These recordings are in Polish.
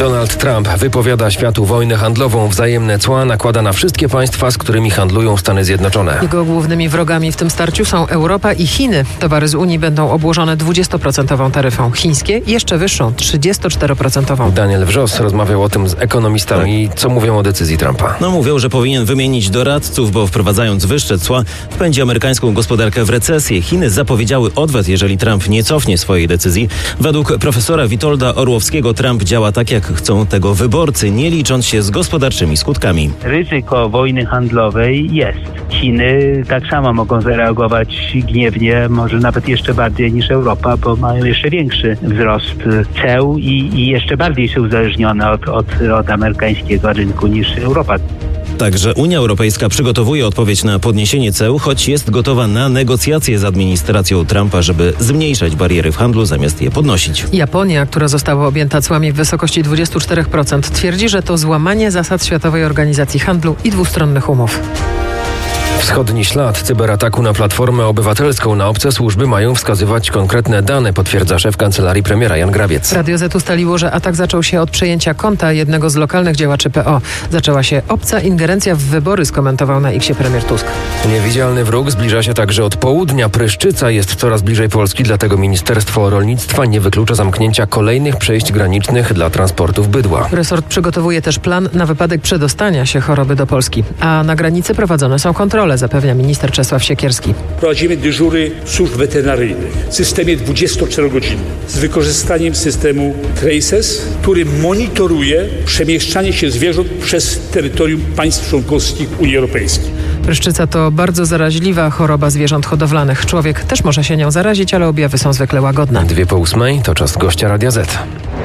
Donald Trump wypowiada światu wojnę handlową. Wzajemne cła nakłada na wszystkie państwa, z którymi handlują Stany Zjednoczone. Jego głównymi wrogami w tym starciu są Europa i Chiny. Towary z Unii będą obłożone 20% taryfą. Chińskie jeszcze wyższą, 34%. Daniel Wrzos rozmawiał o tym z ekonomistami. Co mówią o decyzji Trumpa? Mówią, że powinien wymienić doradców, bo wprowadzając wyższe cła wpędzi amerykańską gospodarkę w recesję. Chiny zapowiedziały odwet, jeżeli Trump nie cofnie swojej decyzji. Według profesora Witolda Orłowskiego Trump działa tak, jak chcą tego wyborcy, nie licząc się z gospodarczymi skutkami. Ryzyko wojny handlowej jest. Chiny tak samo mogą zareagować gniewnie, może nawet jeszcze bardziej niż Europa, bo mają jeszcze większy wzrost ceł i jeszcze bardziej są uzależnione od amerykańskiego rynku niż Europa. Także Unia Europejska przygotowuje odpowiedź na podniesienie ceł, choć jest gotowa na negocjacje z administracją Trumpa, żeby zmniejszać bariery w handlu zamiast je podnosić. Japonia, która została objęta cłami w wysokości 24%, twierdzi, że to złamanie zasad Światowej Organizacji Handlu i dwustronnych umów. Wschodni ślad cyberataku na Platformę Obywatelską. Na obce służby mają wskazywać konkretne dane, potwierdza szef kancelarii premiera Jan Grabiec. Radio Z ustaliło, że atak zaczął się od przejęcia konta jednego z lokalnych działaczy PO. Zaczęła się obca ingerencja w wybory, skomentował na X premier Tusk. Niewidzialny wróg zbliża się także od południa. Pryszczyca jest coraz bliżej Polski, dlatego Ministerstwo Rolnictwa nie wyklucza zamknięcia kolejnych przejść granicznych dla transportów bydła. Resort przygotowuje też plan na wypadek przedostania się choroby do Polski. A na granicy prowadzone są kontrole, zapewnia minister Czesław Siekierski. Prowadzimy dyżury służb weterynaryjnych w systemie 24-godzinnym z wykorzystaniem systemu Traces, który monitoruje przemieszczanie się zwierząt przez terytorium państw członkowskich Unii Europejskiej. Pryszczyca to bardzo zaraźliwa choroba zwierząt hodowlanych. Człowiek też może się nią zarazić, ale objawy są zwykle łagodne. 7:02 to czas gościa Radia Z.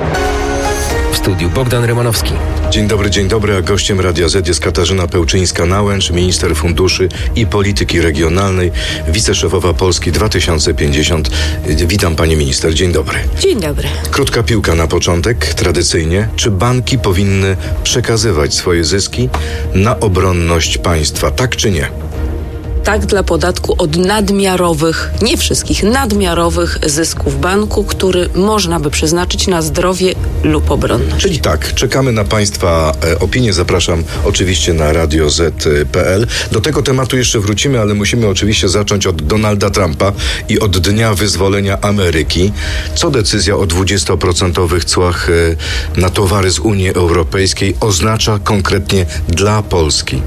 W studiu Bogdan Rymanowski. Dzień dobry, a gościem Radia Z jest Katarzyna Pełczyńska-Nałęcz, minister funduszy i polityki regionalnej, wiceszefowa Polski 2050. Witam pani minister, dzień dobry. Dzień dobry. Krótka piłka na początek, tradycyjnie. Czy banki powinny przekazywać swoje zyski na obronność państwa, tak czy nie? Tak, dla podatku od nadmiarowych, nie wszystkich, nadmiarowych zysków banku, który można by przeznaczyć na zdrowie lub obronność. Czyli tak, czekamy na państwa opinię. Zapraszam oczywiście na radioz.pl. Do tego tematu jeszcze wrócimy, ale musimy oczywiście zacząć od Donalda Trumpa i od dnia wyzwolenia Ameryki. Co decyzja o 20% cłach na towary z Unii Europejskiej oznacza konkretnie dla Polski?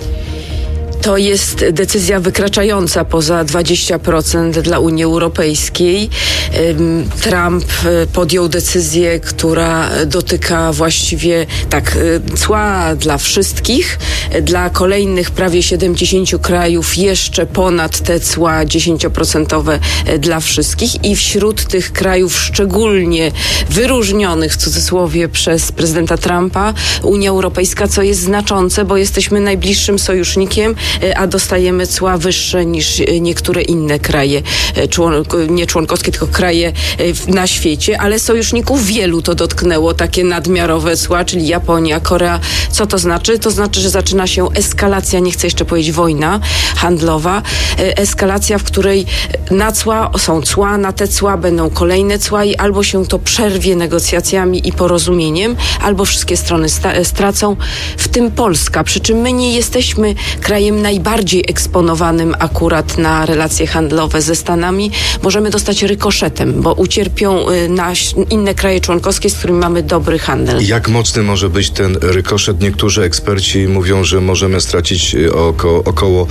To jest decyzja wykraczająca poza 20% dla Unii Europejskiej. Trump podjął decyzję, która dotyka właściwie cła dla wszystkich, dla kolejnych prawie 70 krajów jeszcze ponad te cła 10% dla wszystkich i wśród tych krajów szczególnie wyróżnionych w cudzysłowie przez prezydenta Trumpa Unia Europejska, co jest znaczące, bo jesteśmy najbliższym sojusznikiem, a dostajemy cła wyższe niż niektóre inne kraje, nie członkowskie, tylko kraje na świecie, ale sojuszników wielu to dotknęło, takie nadmiarowe cła, czyli Japonia, Korea. Co to znaczy? To znaczy, że zaczyna się eskalacja, nie chcę jeszcze powiedzieć wojna handlowa, eskalacja, w której na cła są cła, na te cła będą kolejne cła i albo się to przerwie negocjacjami i porozumieniem, albo wszystkie strony stracą, w tym Polska. Przy czym my nie jesteśmy krajem najbardziej eksponowanym akurat na relacje handlowe ze Stanami. Możemy dostać rykoszetem, bo ucierpią inne kraje członkowskie, z którymi mamy dobry handel. Jak mocny może być ten rykoszet? Niektórzy eksperci mówią, że możemy stracić około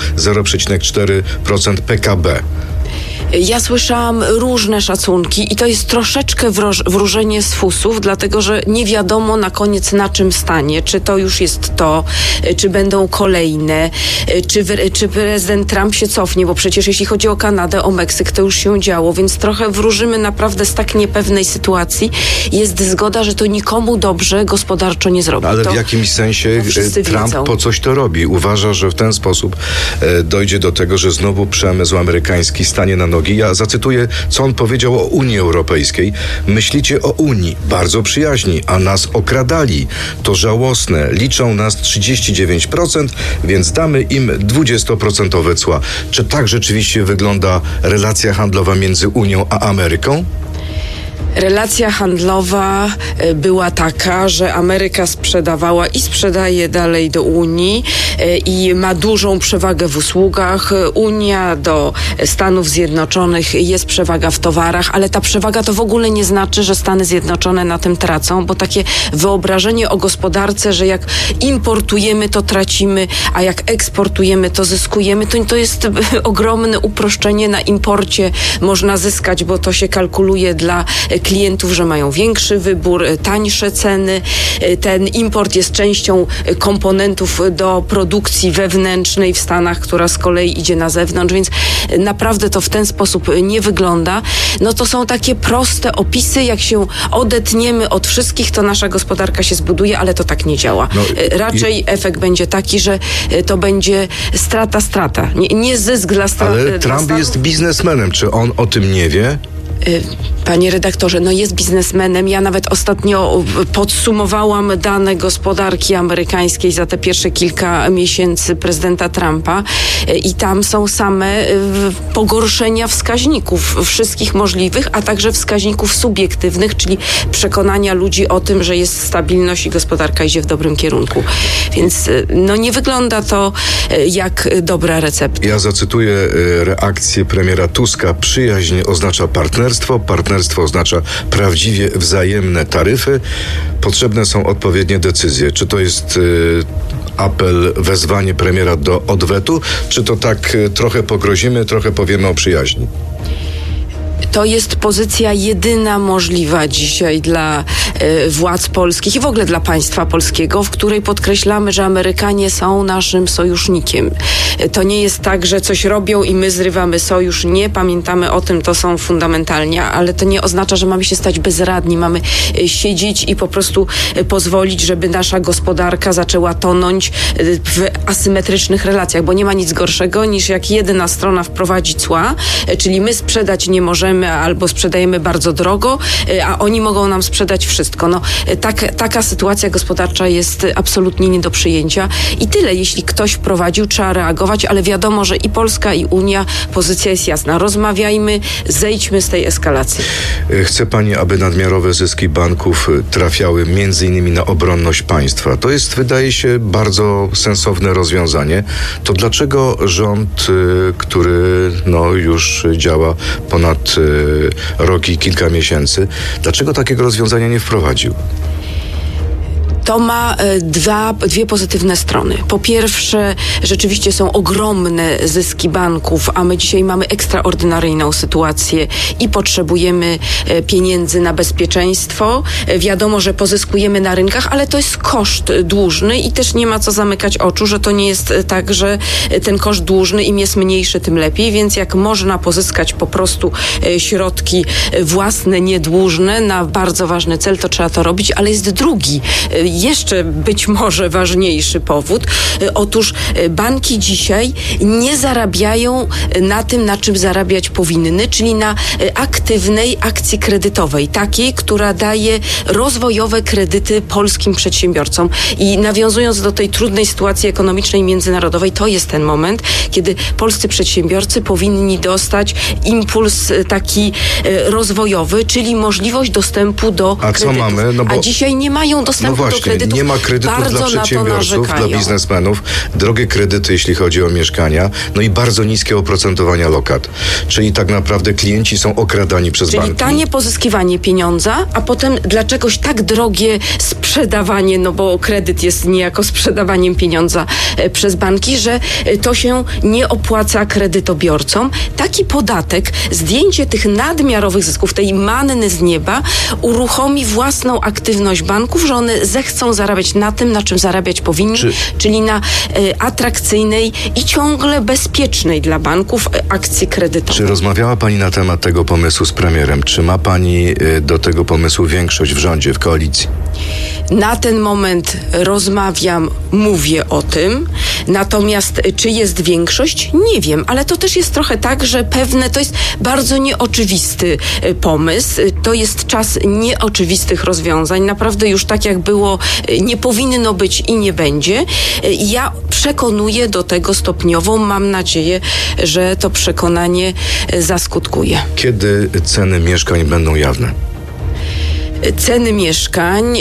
0,4% PKB. Ja słyszałam różne szacunki i to jest troszeczkę wróżenie z fusów, dlatego że nie wiadomo na koniec na czym stanie. Czy to już jest to, czy będą kolejne, czy prezydent Trump się cofnie, bo przecież jeśli chodzi o Kanadę, o Meksyk, to już się działo, więc trochę wróżymy naprawdę z tak niepewnej sytuacji. Jest zgoda, że to nikomu dobrze gospodarczo nie zrobi. Ale w jakimś sensie Trump po coś to robi. Uważa, że w ten sposób dojdzie do tego, że znowu przemysł amerykański stanie na nogi. Ja zacytuję, co on powiedział o Unii Europejskiej. Myślicie o Unii, bardzo przyjaźni, a nas okradali. To żałosne. Liczą nas 39%, więc damy im 20% cła. Czy tak rzeczywiście wygląda relacja handlowa między Unią a Ameryką? Relacja handlowa była taka, że Ameryka sprzedawała i sprzedaje dalej do Unii i ma dużą przewagę w usługach. Unia do Stanów Zjednoczonych jest przewaga w towarach, ale ta przewaga to w ogóle nie znaczy, że Stany Zjednoczone na tym tracą, bo takie wyobrażenie o gospodarce, że jak importujemy, to tracimy, a jak eksportujemy, to zyskujemy, to jest ogromne uproszczenie. Na imporcie można zyskać, bo to się kalkuluje dla klientów, że mają większy wybór, tańsze ceny. Ten import jest częścią komponentów do produkcji wewnętrznej w Stanach, która z kolei idzie na zewnątrz, więc naprawdę to w ten sposób nie wygląda. No to są takie proste opisy, jak się odetniemy od wszystkich, to nasza gospodarka się zbuduje, ale to tak nie działa. Raczej efekt będzie taki, że to będzie strata. Nie zysk dla Stanów. Ale Trump jest biznesmenem. Czy on o tym nie wie? Panie redaktorze, jest biznesmenem. Ja nawet ostatnio podsumowałam dane gospodarki amerykańskiej za te pierwsze kilka miesięcy prezydenta Trumpa i tam są same pogorszenia wskaźników wszystkich możliwych, a także wskaźników subiektywnych, czyli przekonania ludzi o tym, że jest stabilność i gospodarka idzie w dobrym kierunku. Więc nie wygląda to jak dobra recepta. Ja zacytuję reakcję premiera Tuska. Przyjaźń oznacza partnerstwo oznacza prawdziwie wzajemne taryfy. Potrzebne są odpowiednie decyzje. Czy to jest apel, wezwanie premiera do odwetu, czy to tak trochę pogrozimy, trochę powiemy o przyjaźni? To jest pozycja jedyna możliwa dzisiaj dla władz polskich i w ogóle dla państwa polskiego, w której podkreślamy, że Amerykanie są naszym sojusznikiem. To nie jest tak, że coś robią i my zrywamy sojusz. Nie, pamiętamy o tym, to są fundamentalnie, ale to nie oznacza, że mamy się stać bezradni. Mamy siedzieć i po prostu pozwolić, żeby nasza gospodarka zaczęła tonąć w asymetrycznych relacjach, bo nie ma nic gorszego niż jak jedna strona wprowadzi cła, czyli my sprzedać nie możemy albo sprzedajemy bardzo drogo, a oni mogą nam sprzedać wszystko. Taka sytuacja gospodarcza jest absolutnie nie do przyjęcia i tyle. Jeśli ktoś wprowadził, trzeba reagować, ale wiadomo, że i Polska, i Unia, pozycja jest jasna. Rozmawiajmy, zejdźmy z tej eskalacji. Chce pani, aby nadmiarowe zyski banków trafiały m.in. na obronność państwa. To jest, wydaje się, bardzo sensowne rozwiązanie. To dlaczego rząd, który już działa ponad rok i kilka miesięcy, dlaczego takiego rozwiązania nie wprowadził? To ma dwie pozytywne strony. Po pierwsze, rzeczywiście są ogromne zyski banków, a my dzisiaj mamy ekstraordynaryjną sytuację i potrzebujemy pieniędzy na bezpieczeństwo. Wiadomo, że pozyskujemy na rynkach, ale to jest koszt dłużny i też nie ma co zamykać oczu, że to nie jest tak, że ten koszt dłużny im jest mniejszy, tym lepiej, więc jak można pozyskać po prostu środki własne, niedłużne na bardzo ważny cel, to trzeba to robić, ale jest drugi, jeszcze być może ważniejszy powód. Otóż banki dzisiaj nie zarabiają na tym, na czym zarabiać powinny, czyli na aktywnej akcji kredytowej, takiej, która daje rozwojowe kredyty polskim przedsiębiorcom. I nawiązując do tej trudnej sytuacji ekonomicznej międzynarodowej, to jest ten moment, kiedy polscy przedsiębiorcy powinni dostać impuls taki rozwojowy, czyli możliwość dostępu do kredytów. A co mamy? A dzisiaj nie mają dostępu do kredytów. Nie ma kredytów bardzo dla przedsiębiorców, dla biznesmenów, drogie kredyty, jeśli chodzi o mieszkania, i bardzo niskie oprocentowania lokat. Czyli tak naprawdę klienci są okradani przez banki. Czyli tanie pozyskiwanie pieniądza, a potem dla czegoś tak drogie sprzedawanie, bo kredyt jest niejako sprzedawaniem pieniądza przez banki, że to się nie opłaca kredytobiorcom. Taki podatek, zdjęcie tych nadmiarowych zysków, tej manny z nieba, uruchomi własną aktywność banków, że one zechcą zarabiać na tym, na czym zarabiać powinni, czyli na atrakcyjnej i ciągle bezpiecznej dla banków akcji kredytowej. Czy rozmawiała pani na temat tego pomysłu z premierem? Czy ma pani do tego pomysłu większość w rządzie, w koalicji? Na ten moment rozmawiam, mówię o tym, natomiast czy jest większość? Nie wiem, ale to też jest trochę tak, że to jest bardzo nieoczywisty pomysł, to jest czas nieoczywistych rozwiązań, naprawdę już tak jak było, nie powinno być i nie będzie. Ja przekonuję do tego stopniowo, mam nadzieję, że to przekonanie zaskutkuje. Kiedy ceny mieszkań będą jawne? Ceny mieszkań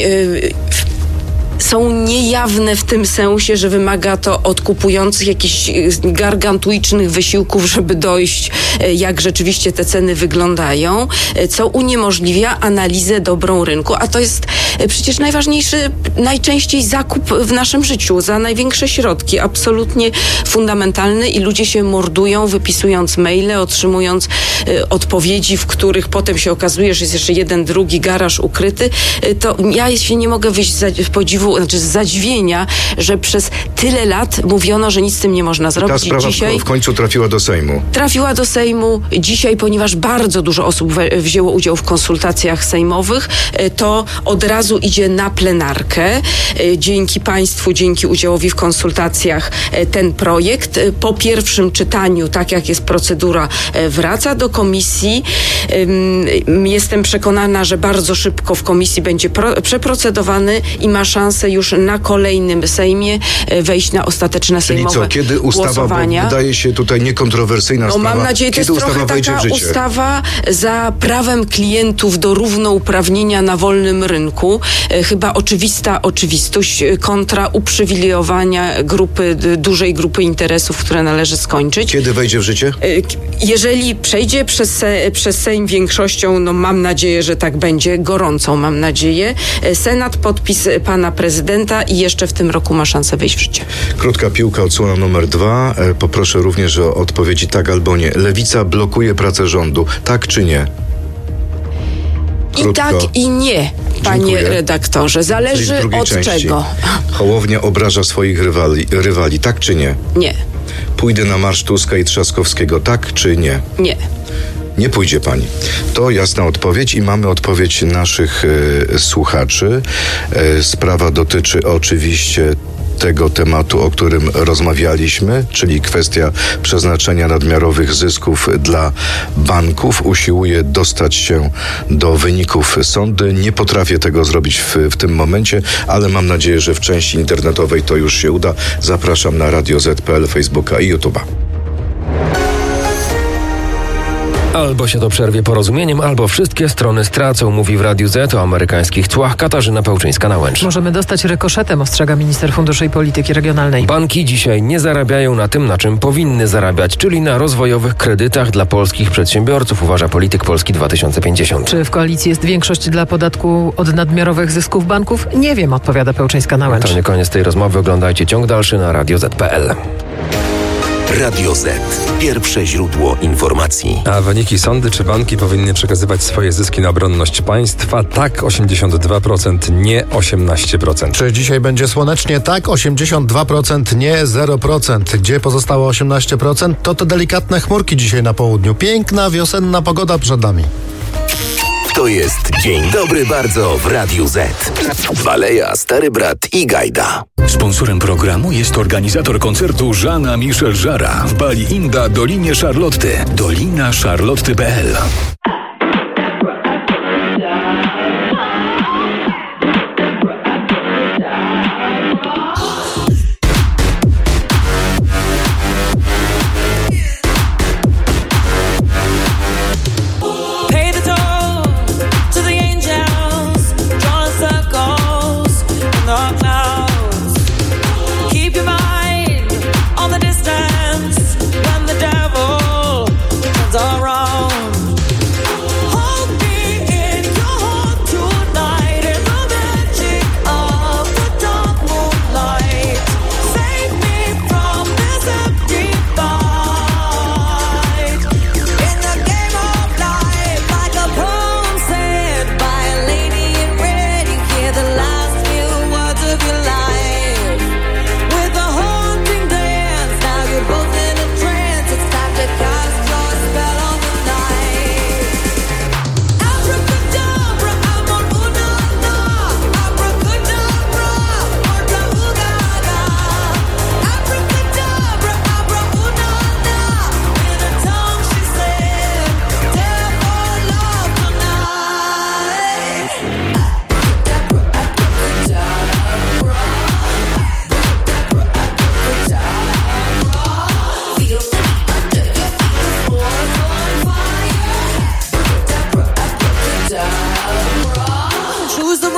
są niejawne w tym sensie, że wymaga to od kupujących jakichś gargantuicznych wysiłków, żeby dojść, jak rzeczywiście te ceny wyglądają, co uniemożliwia analizę dobrą rynku, a to jest przecież najważniejszy, najczęściej zakup w naszym życiu za największe środki, absolutnie fundamentalny i ludzie się mordują, wypisując maile, otrzymując odpowiedzi, w których potem się okazuje, że jest jeszcze jeden, drugi garaż ukryty. To ja się nie mogę wyjść z podziwu, z zadziwienia, że przez tyle lat mówiono, że nic z tym nie można zrobić. Ta sprawa dzisiaj w końcu trafiła do Sejmu. Trafiła do Sejmu dzisiaj, ponieważ bardzo dużo osób wzięło udział w konsultacjach sejmowych, to od razu idzie na plenarkę. Dzięki państwu, dzięki udziałowi w konsultacjach ten projekt po pierwszym czytaniu, tak jak jest procedura, wraca do komisji. Jestem przekonana, że bardzo szybko w komisji będzie przeprocedowany i ma szansę już na kolejnym Sejmie wejść na ostateczne sejmowe głosowania. Czyli co, kiedy ustawa, bo wydaje się tutaj niekontrowersyjna sprawa, mam nadzieję, to jest trochę taka ustawa za prawem klientów do równouprawnienia na wolnym rynku. Chyba oczywista oczywistość kontra uprzywilejowania dużej grupy interesów, które należy skończyć. Kiedy wejdzie w życie? Jeżeli przejdzie przez Sejm większością, mam nadzieję, że tak będzie, gorącą mam nadzieję. Senat, podpis pana prezydenta i jeszcze w tym roku ma szansę wejść w życie. Krótka piłka, odsłona numer 2. Poproszę również o odpowiedzi tak albo nie. Lewica blokuje pracę rządu. Tak czy nie? Krótko. I tak i nie, panie redaktorze. Zależy od czego. Hołownia obraża swoich rywali. Tak czy nie? Nie. Pójdę na marsz Tuska i Trzaskowskiego. Tak czy nie? Nie. Nie pójdzie pani. To jasna odpowiedź i mamy odpowiedź naszych słuchaczy. Sprawa dotyczy oczywiście tego tematu, o którym rozmawialiśmy, czyli kwestia przeznaczenia nadmiarowych zysków dla banków. Usiłuję dostać się do wyników sądu. Nie potrafię tego zrobić w tym momencie, ale mam nadzieję, że w części internetowej to już się uda. Zapraszam na Radio Z.pl, Facebooka i YouTube'a. Albo się to przerwie porozumieniem, albo wszystkie strony stracą, mówi w Radiu Z o amerykańskich cłach Katarzyna Pełczyńska-Nałęcz. Możemy dostać rykoszetem, ostrzega minister funduszy i polityki regionalnej. Banki dzisiaj nie zarabiają na tym, na czym powinny zarabiać, czyli na rozwojowych kredytach dla polskich przedsiębiorców, uważa Polityk Polski 2050. Czy w koalicji jest większość dla podatku od nadmiarowych zysków banków? Nie wiem, odpowiada Pełczyńska-Nałęcz. To nie koniec tej rozmowy. Oglądajcie ciąg dalszy na Radio Z.pl. Radio Z. Pierwsze źródło informacji. A wyniki sądy czy banki powinny przekazywać swoje zyski na obronność państwa? Tak 82%, nie 18%. Czy dzisiaj będzie słonecznie? Tak 82%, nie 0%. Gdzie pozostałe 18%? To delikatne chmurki dzisiaj na południu. Piękna, wiosenna pogoda przed nami. To jest Dzień Dobry Bardzo w Radiu Z. Waleja, Stary Brat i Gajda. Sponsorem programu jest organizator koncertu Jeana Michel Jarre w Bali Inda, Dolinie Charlotty. dolinacharlotty.pl.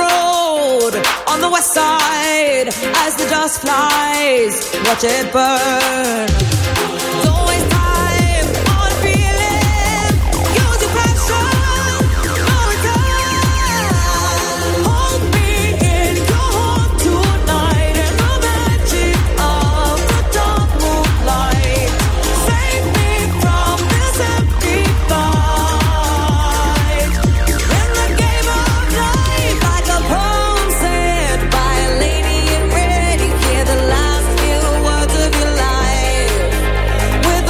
road on the west side as the dust flies. Watch it burn. Don't waste time on feeling. Use your passion. No return. Hold me in your home tonight in the magic of the dark moonlight. Save me from this empty fight. In the game of life, like a poem said by a lady in red, you hear the last few words of your life. With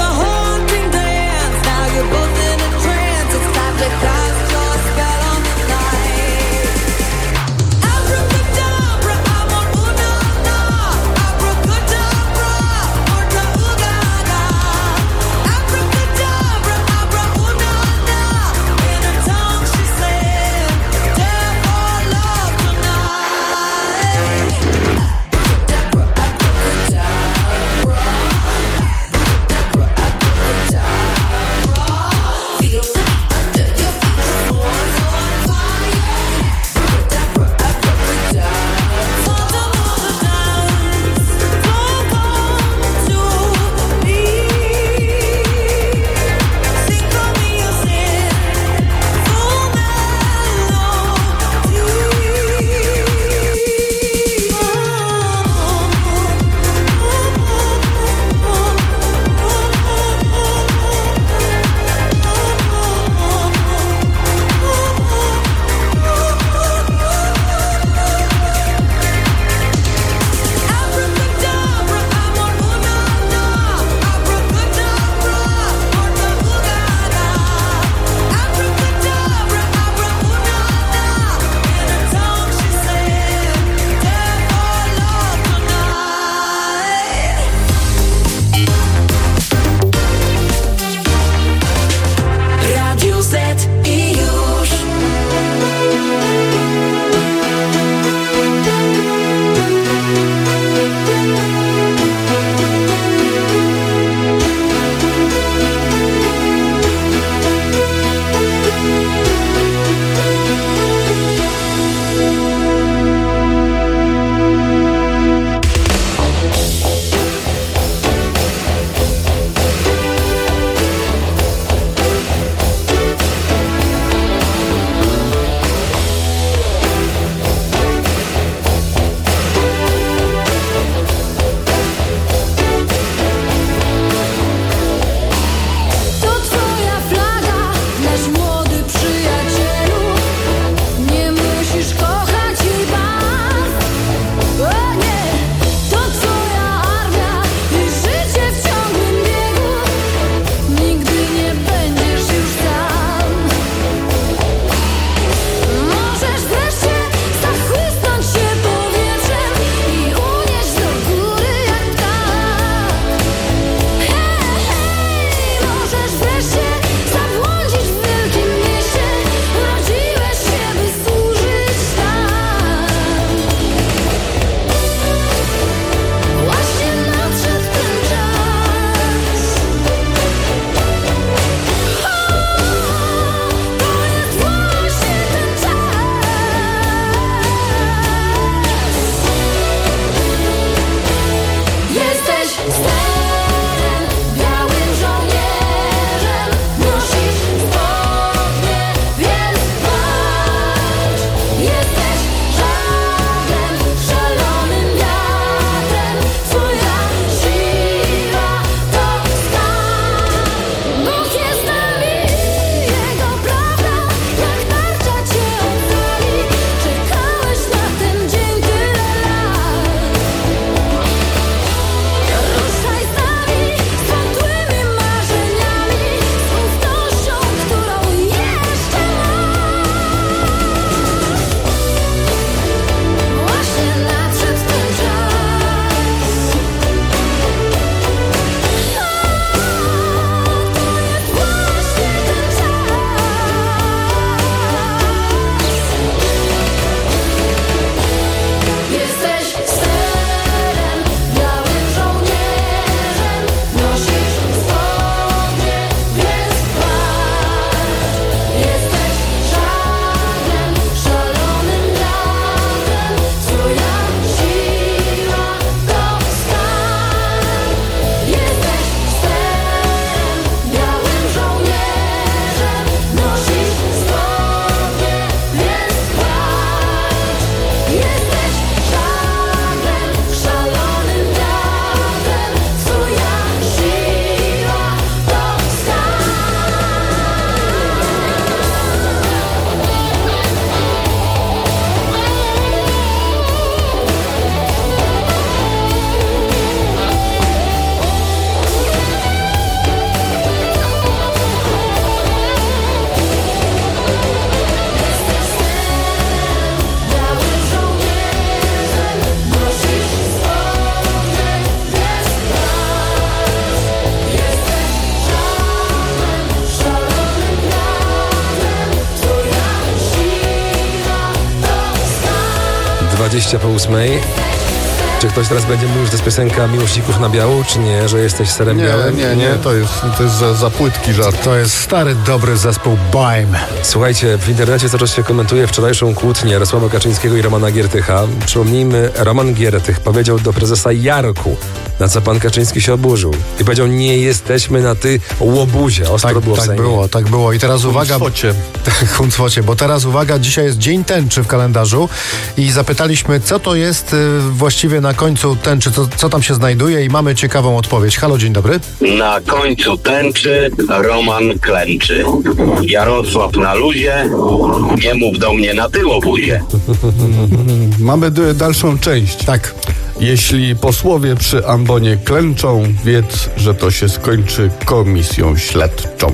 7:20. Czy ktoś teraz będzie mówił, że to jest piosenka miłośników na biału, czy nie, że jesteś serem białym? Nie, to jest za płytki żart. To jest stary, dobry zespół Baim. Słuchajcie, w internecie cały czas się komentuje wczorajszą kłótnię Jarosława Kaczyńskiego i Romana Giertycha. Przypomnijmy, Roman Giertych powiedział do prezesa Jarku, na co pan Kaczyński się oburzył. I powiedział, nie jesteśmy na ty łobuzie. Ostro było w Sejmie. Tak było. I teraz uwaga. Huncwocie, bo teraz uwaga, dzisiaj jest Dzień Tęczy w kalendarzu i zapytaliśmy, co to jest właściwie na końcu tęczy, co tam się znajduje i mamy ciekawą odpowiedź. Halo, dzień dobry. Na końcu tęczy Roman klęczy. Jarosław na luzie, nie mów do mnie na ty łobuzie. Mamy dalszą część. Tak. Jeśli posłowie przy ambonie klęczą, wiedz, że to się skończy komisją śledczą.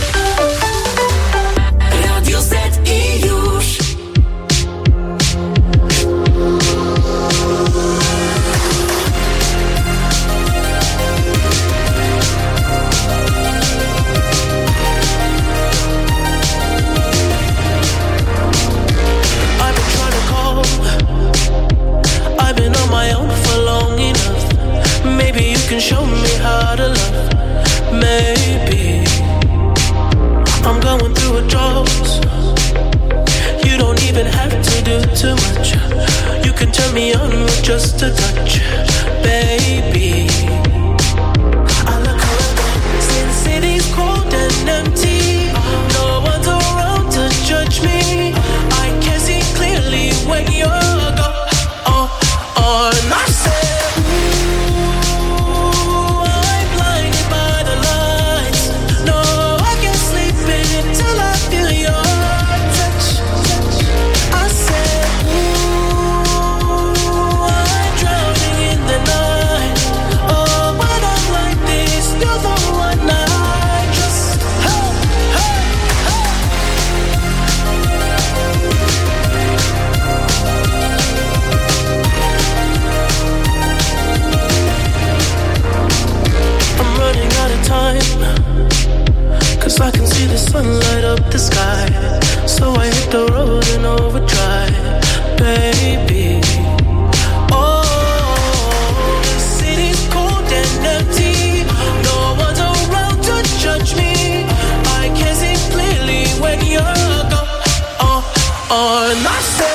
Radio Z i już. Can show me how to love. Maybe I'm going through a drought. You don't even have to do too much. You can turn me on with just a touch, baby. I look around, since city's cold and empty, no one's around to judge me. I can see clearly when you're gone. And I said, I can see the sun light up the sky, so I hit the road in overdrive, baby. Oh, the city's cold and empty, no one's around to judge me. I can see clearly when you're gone. And I said,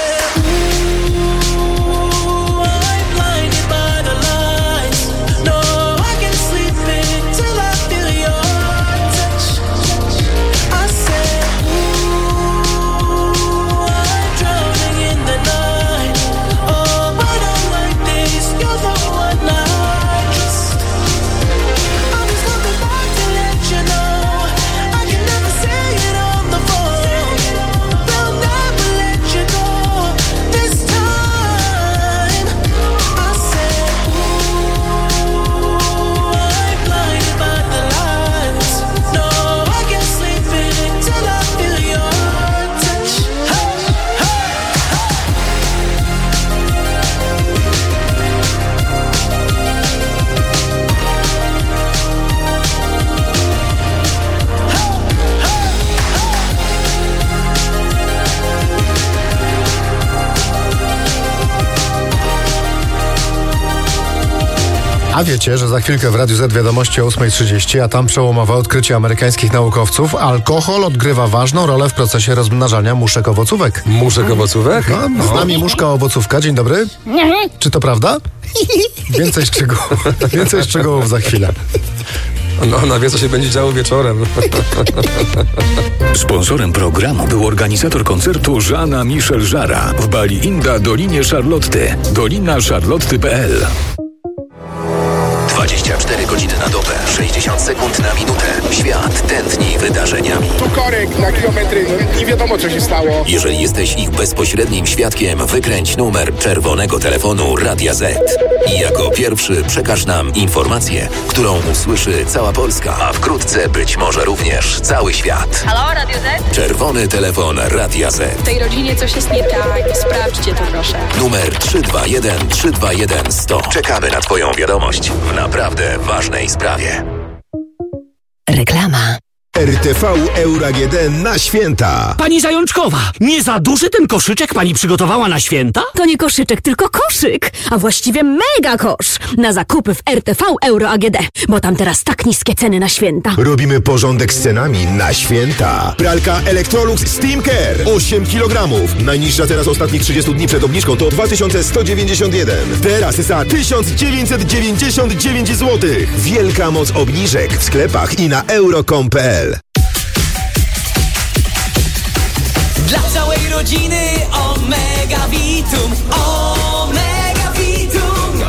A wiecie, że za chwilkę w Radiu Z wiadomości o 8:30, a tam przełomowe odkrycie amerykańskich naukowców. Alkohol odgrywa ważną rolę w procesie rozmnażania muszek owocówek. Muszek owocówek? No, z nami muszka owocówka. Dzień dobry. Czy to prawda? Więcej szczegółów za chwilę. No, ona wie, co się będzie działo wieczorem. Sponsorem programu był organizator koncertu Jeana Michel Jarre w Bali Inda Dolinie Charlotty. dolinacharlotty.pl 24 godziny na dobę, 60 sekund na minutę. Świat tętni wydarzeniami. Tu korek na kilometry, nie wiadomo co się stało. Jeżeli jesteś ich bezpośrednim świadkiem, wykręć numer czerwonego telefonu Radia Z. I jako pierwszy przekaż nam informację, którą usłyszy cała Polska, a wkrótce być może również cały świat. Halo, Radio Z? Czerwony telefon Radia Z. W tej rodzinie coś jest nie tak. Sprawdźcie to, proszę. Numer 321 321 100. Czekamy na twoją wiadomość w naprawdę ważnej sprawie. Reklama. RTV Euro AGD na święta. Pani Zajączkowa, nie za duży ten koszyczek pani przygotowała na święta? To nie koszyczek, tylko koszyk, a właściwie mega kosz na zakupy w RTV Euro AGD, bo tam teraz tak niskie ceny na święta. Robimy porządek z cenami na święta. Pralka Electrolux Steam Care 8 kg. Najniższa teraz ostatnich 30 dni przed obniżką to 2191. Teraz za 1999 zł. Wielka moc obniżek w sklepach i na euro.com.pl. Dla całej rodziny Omega Vitum, Omega Vitum,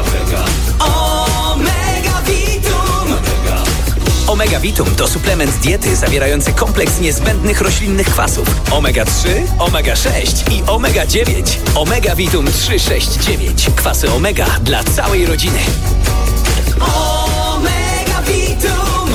Omega Vitum. Omega Vitum to suplement diety zawierający kompleks niezbędnych roślinnych kwasów omega 3, omega 6 i omega 9. Omega Vitum 369. Kwasy omega dla całej rodziny. Omega Vitum.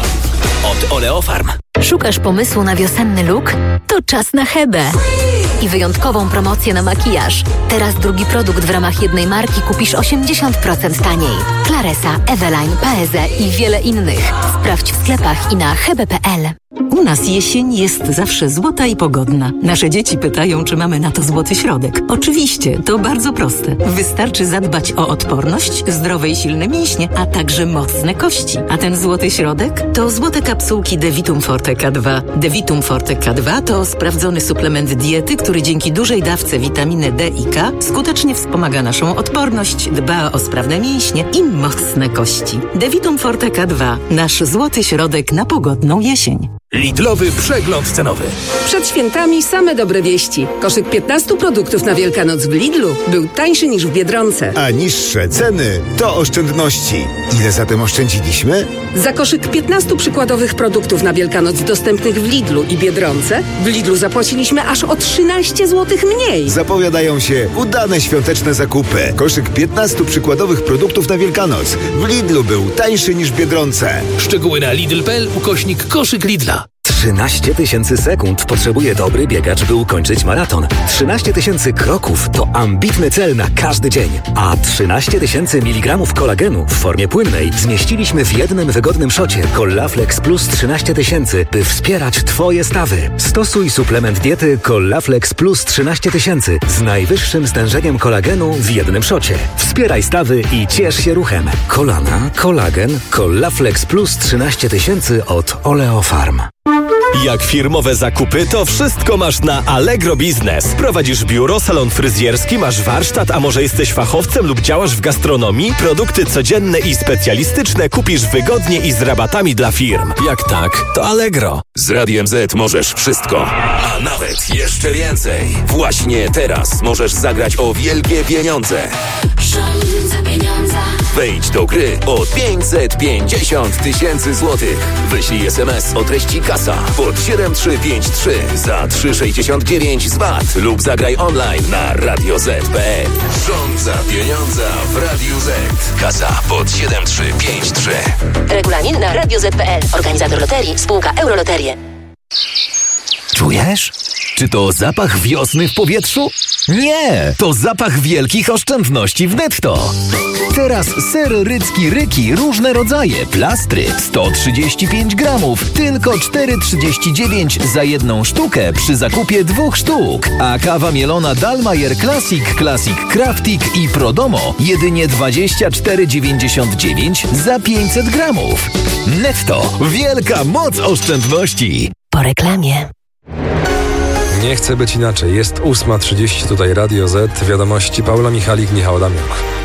Od Oleofarm. Szukasz pomysłu na wiosenny look? To czas na Hebę. I wyjątkową promocję na makijaż. Teraz drugi produkt w ramach jednej marki kupisz 80% taniej. Claresa, Eveline, Paese i wiele innych. Sprawdź w sklepach i na hebe.pl. U nas jesień jest zawsze złota i pogodna. Nasze dzieci pytają, czy mamy na to złoty środek. Oczywiście, to bardzo proste. Wystarczy zadbać o odporność, zdrowe i silne mięśnie, a także mocne kości. A ten złoty środek to złote kapsułki Devitum Forte K2. Devitum Forte K2 to sprawdzony suplement diety, który dzięki dużej dawce witaminy D i K skutecznie wspomaga naszą odporność, dba o sprawne mięśnie i mocne kości. Devitum Forte K2. Nasz złoty środek na pogodną jesień. Lidlowy przegląd cenowy. Przed świętami same dobre wieści. Koszyk 15 produktów na Wielkanoc w Lidlu był tańszy niż w Biedronce. A niższe ceny to oszczędności. Ile zatem oszczędziliśmy? Za koszyk 15 przykładowych produktów na Wielkanoc dostępnych w Lidlu i Biedronce w Lidlu zapłaciliśmy aż o 13 zł mniej. Zapowiadają się udane świąteczne zakupy. Koszyk 15 przykładowych produktów na Wielkanoc w Lidlu był tańszy niż w Biedronce. Szczegóły na lidl.pl /koszyk Lidla. 13 000 sekund potrzebuje dobry biegacz, by ukończyć maraton. 13 000 kroków to ambitny cel na każdy dzień. A 13 000 mg kolagenu w formie płynnej zmieściliśmy w jednym wygodnym szocie Collaflex Plus 13 000, by wspierać Twoje stawy. Stosuj suplement diety Collaflex Plus 13 000 z najwyższym stężeniem kolagenu w jednym szocie. Wspieraj stawy i ciesz się ruchem. Kolana, kolagen, Collaflex Plus 13 000 od Oleofarm. Jak firmowe zakupy, to wszystko masz na Allegro Biznes. Prowadzisz biuro, salon fryzjerski, masz warsztat, a może jesteś fachowcem lub działasz w gastronomii? Produkty codzienne i specjalistyczne kupisz wygodnie i z rabatami dla firm. Jak tak, to Allegro. Z Radiem Z możesz wszystko, a nawet jeszcze więcej. Właśnie teraz możesz zagrać o wielkie pieniądze. Wejdź do gry o 550 000 złotych. Wyślij SMS o treści kasa pod 7353 za 3,69 z VAT lub zagraj online na radioz.pl. Rząd za pieniądze w Radiu Z. Kasa pod 7353. Regulamin na radioz.pl. Organizator loterii, spółka Euroloterie. Czujesz? Czy to zapach wiosny w powietrzu? Nie! To zapach wielkich oszczędności w Netto. Teraz ser rycki Ryki, różne rodzaje, plastry, 135 gramów, tylko 4,39 za jedną sztukę przy zakupie 2 sztuk. A kawa mielona Dalmayer Classic Craftik i Prodomo jedynie 24,99 za 500 gramów. Netto. Wielka moc oszczędności. Po reklamie. Nie chce być inaczej. Jest 8:30, tutaj Radio Z. Wiadomości Paula Michalik, Michał Adamiuk.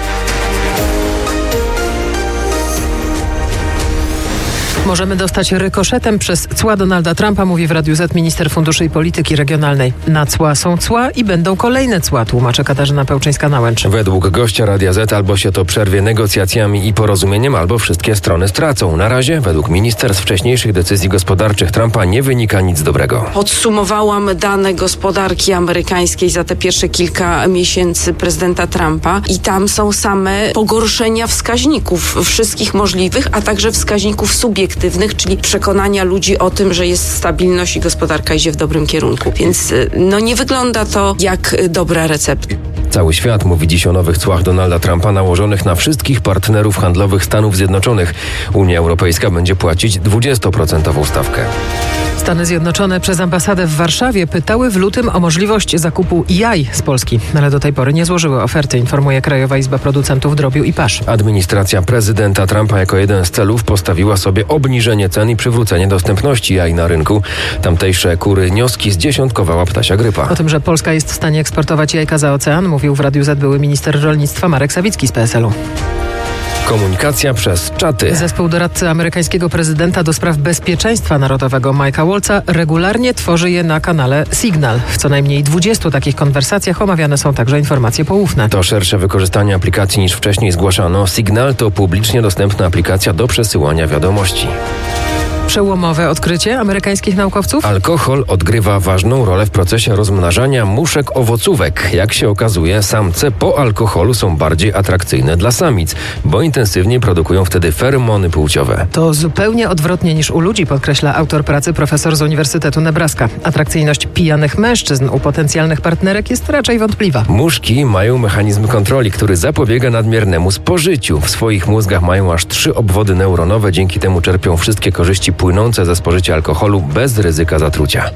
Możemy dostać rykoszetem przez cła Donalda Trumpa, mówi w Radiu Z minister funduszy i polityki regionalnej. Na cła są cła i będą kolejne cła, tłumaczy Katarzyna Pełczyńska-Nałęcz. Według gościa Radia Z albo się to przerwie negocjacjami i porozumieniem, albo wszystkie strony stracą. Na razie, według minister, z wcześniejszych decyzji gospodarczych Trumpa nie wynika nic dobrego. Podsumowałam dane gospodarki amerykańskiej za te pierwsze kilka miesięcy prezydenta Trumpa i tam są same pogorszenia wskaźników wszystkich możliwych, a także wskaźników subiektywnych, czyli przekonania ludzi o tym, że jest stabilność i gospodarka idzie w dobrym kierunku. Więc nie wygląda to jak dobra recepta. Cały świat mówi dziś o nowych cłach Donalda Trumpa nałożonych na wszystkich partnerów handlowych Stanów Zjednoczonych. Unia Europejska będzie płacić 20% stawkę. Stany Zjednoczone przez ambasadę w Warszawie pytały w lutym o możliwość zakupu jaj z Polski, ale do tej pory nie złożyły oferty, informuje Krajowa Izba Producentów Drobiu i Pasz. Administracja prezydenta Trumpa jako jeden z celów postawiła sobie obniżenie cen i przywrócenie dostępności jaj na rynku. Tamtejsze kury nioski zdziesiątkowała ptasia grypa. O tym, że Polska jest w stanie eksportować jajka za ocean, mówił w Radiu Z były minister rolnictwa Marek Sawicki z PSL-u. Komunikacja przez czaty. Zespół doradcy amerykańskiego prezydenta do spraw bezpieczeństwa narodowego Mike'a Waltza regularnie tworzy je na kanale Signal. W co najmniej 20 takich konwersacjach omawiane są także informacje poufne. To szersze wykorzystanie aplikacji niż wcześniej zgłaszano. Signal to publicznie dostępna aplikacja do przesyłania wiadomości. Przełomowe odkrycie amerykańskich naukowców? Alkohol odgrywa ważną rolę w procesie rozmnażania muszek owocówek. Jak się okazuje, samce po alkoholu są bardziej atrakcyjne dla samic, bo intensywniej produkują wtedy feromony płciowe. To zupełnie odwrotnie niż u ludzi, podkreśla autor pracy profesor z Uniwersytetu Nebraska. Atrakcyjność pijanych mężczyzn u potencjalnych partnerek jest raczej wątpliwa. Muszki mają mechanizm kontroli, który zapobiega nadmiernemu spożyciu. W swoich mózgach mają aż 3 obwody neuronowe, dzięki temu czerpią wszystkie korzyści płynące ze spożycia alkoholu bez ryzyka zatrucia.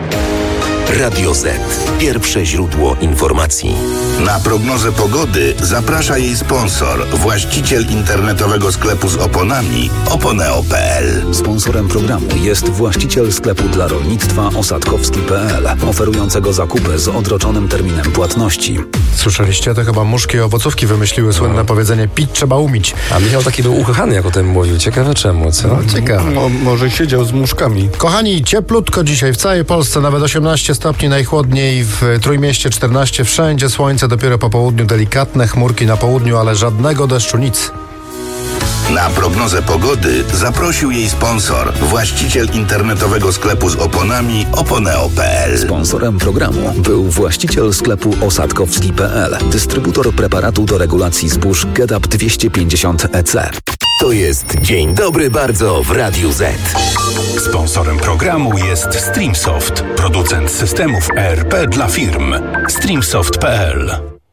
Radio Z. Pierwsze źródło informacji. Na prognozę pogody zaprasza jej sponsor, właściciel internetowego sklepu z oponami oponeo.pl. Sponsorem programu jest właściciel sklepu dla rolnictwa osadkowski.pl, oferującego zakupy z odroczonym terminem płatności. Słyszeliście? To chyba muszki i owocówki wymyśliły słynne powiedzenie: pić trzeba umić. A Michał taki był ukochany, jak o tym mówił. Ciekawe czemu, co? No, ciekawe. Może siedział z muszkami. Kochani, cieplutko dzisiaj w całej Polsce, nawet 18 stopni najchłodniej, w Trójmieście 14, wszędzie słońce, dopiero po południu delikatne chmurki na południu, ale żadnego deszczu, nic. Na prognozę pogody zaprosił jej sponsor, właściciel internetowego sklepu z oponami oponeo.pl. Sponsorem programu był właściciel sklepu osadkowski.pl, dystrybutor preparatu do regulacji zbóż GEDAP 250 EC. To jest Dzień Dobry Bardzo w Radiu Z. Sponsorem programu jest Streamsoft, producent systemów ERP dla firm. Streamsoft.pl.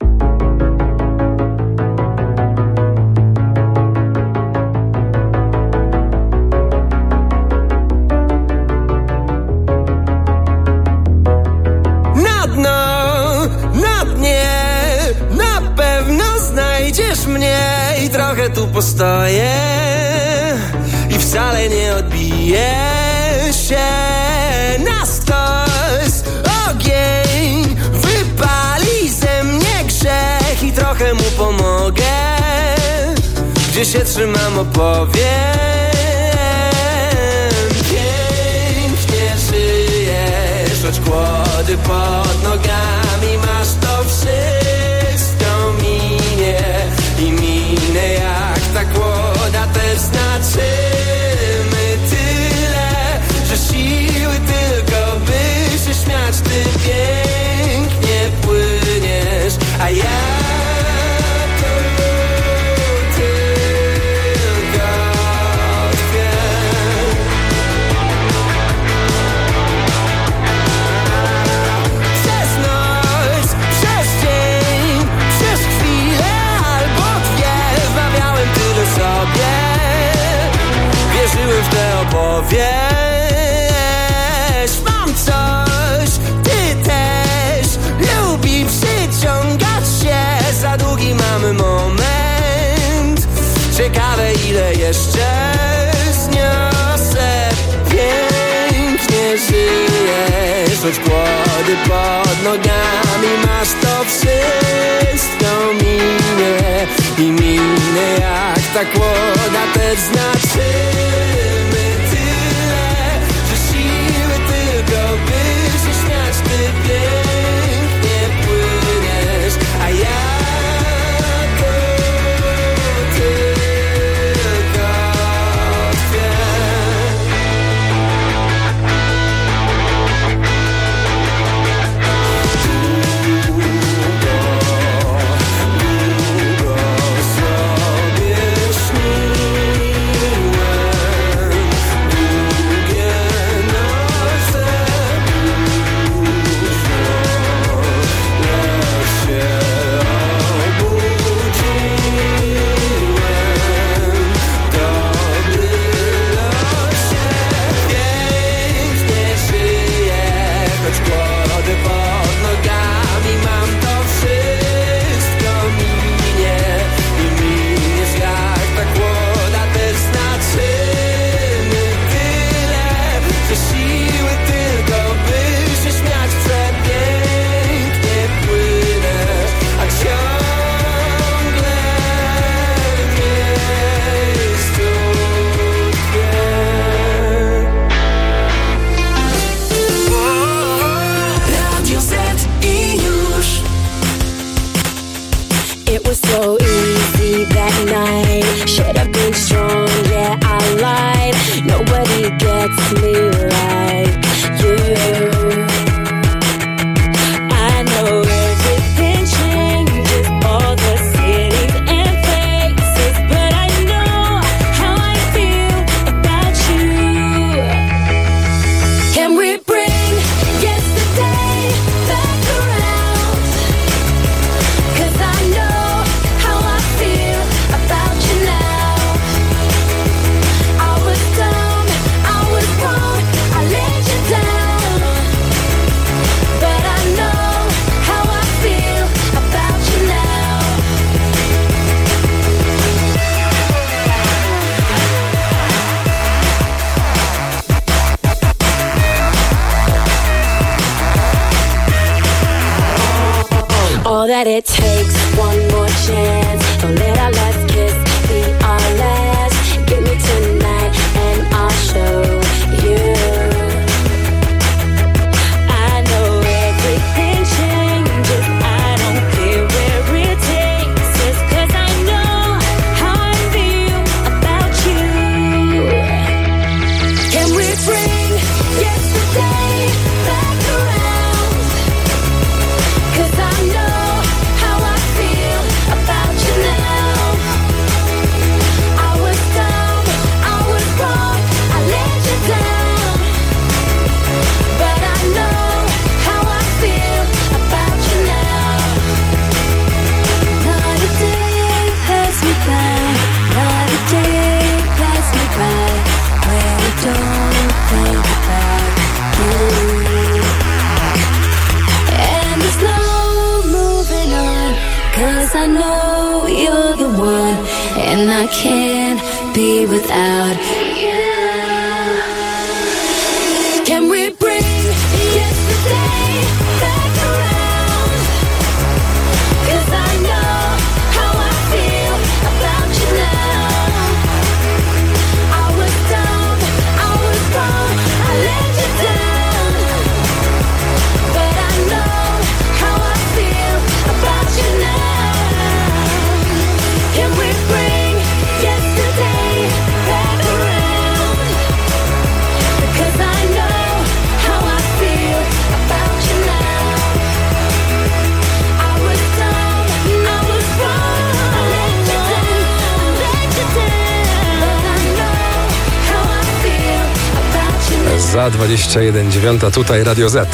Na dnie, na pewno znajdziesz mnie i trochę tu postoję i wcale nie odbiję się. Na stos ogień wypali ze mnie grzech i trochę mu pomogę. Gdzie się trzymam, opowiem. Pięknie żyjesz, choć kłody pod nogami masz, to wszystko minie i minę jak ta kłoda też znaczymy tyle, że siły tylko by się śmiać. Ty pięknie płyniesz, a ja wierzyłem w tę opowieść. Mam coś, ty też. Lubi przyciągać się. Za długi mamy moment. Ciekawe, ile jeszcze zniosę. Pięknie żyjesz, choć kłody pod nogami masz, to wszystko minie i minę jak ta kłoda też znaczymy tyle, że siły tylko by się śmiać. Ty pięknie płyniesz, a ja to tylko tkwię. Długo sobie śniłem It was so easy that night. Should have been strong, yeah, I lied. Nobody gets me like you. I know everything changes, all the cities and faces, but I know how I feel about you. Can we bring yesterday back around? 'Cause I know how I feel about you now. I was dumb, I was wrong, I let you down, but I know how I feel about you now. All that it takes, one more chance. Don't let our last kiss be our last. Give me tonight and I'll show you. I know everything changes, I don't care where it takes us, 'cause I know how I feel about you. Can we bring yesterday back around? 'Cause I know how I feel about you now. I was dumb, I was wrong, I let you down, but I know how I feel about you now. Not a day pass me by, not a day pass me by, when I don't think about you. And there's no moving on, 'cause I know you're the one, and I can't be without you. Can we bring yesterday back around? 'Cause I know how I feel about you now. I was dumb, I was wrong, I let you down, but I know how I feel about you now. Can we bring yesterday back around? Because I know how I feel about you now. I was dumb, I was wrong, I let you down, but I know how I feel about you now. Za 21:09 tutaj Radio Z.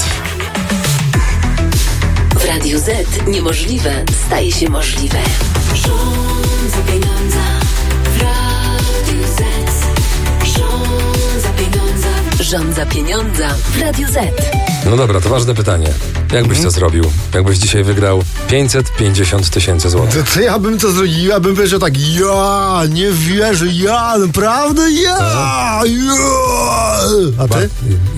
W Radiu Z niemożliwe staje się możliwe. Rządza pieniądza w Radiu Z. Rządza pieniądza. Rządza pieniądza w Radiu Z. No dobra, to ważne pytanie. Jak byś to zrobił? Jakbyś dzisiaj wygrał 550 tysięcy złotych? To ja bym to zrobił, ja bym powiedział tak, ja nie wierzę, ja naprawdę, ja. A ty?